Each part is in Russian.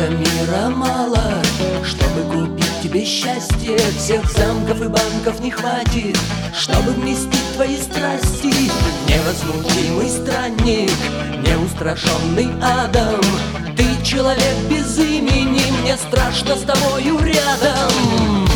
Этого мира мало, чтобы купить тебе счастье. Всех замков и банков не хватит, чтобы вместить твои страсти. Невозмутимый странник, неустрашенный адом, ты человек без имени, мне страшно с тобою рядом.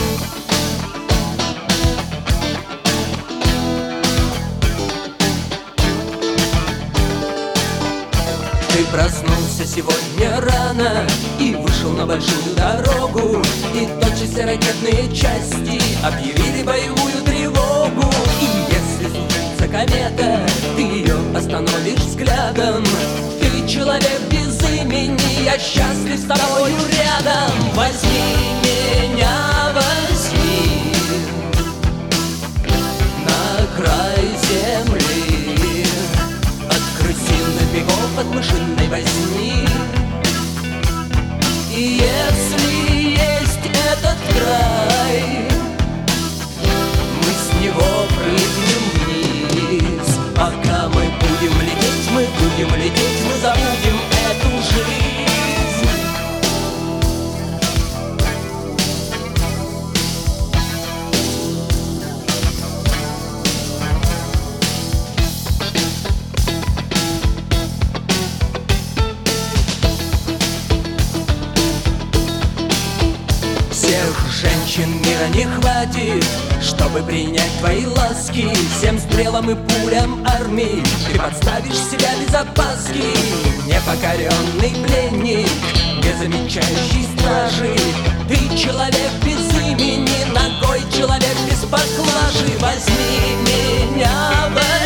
Ты проснулся сегодня рано и вышел на большую дорогу, и тотчас все ракетные части объявили боевую тревогу. И если случится комета, ты ее остановишь взглядом. Ты человек без имени, я счастлив с тобою рядом. Возьми меня, возьми на край земли, от крысиных бегов, от мышиной возни. И если есть этот край, мы с него прыгнем вниз. Пока мы будем лететь, мы будем лететь, мы забудем эту жизнь. Всех женщин мира не хватит, чтобы принять твои ласки. Всем стрелам и пулям армии ты подставишь себя без опаски. Непокоренный пленник, не замечающий стражи, ты человек без имени, ногой человек без поклажи. Возьми меня,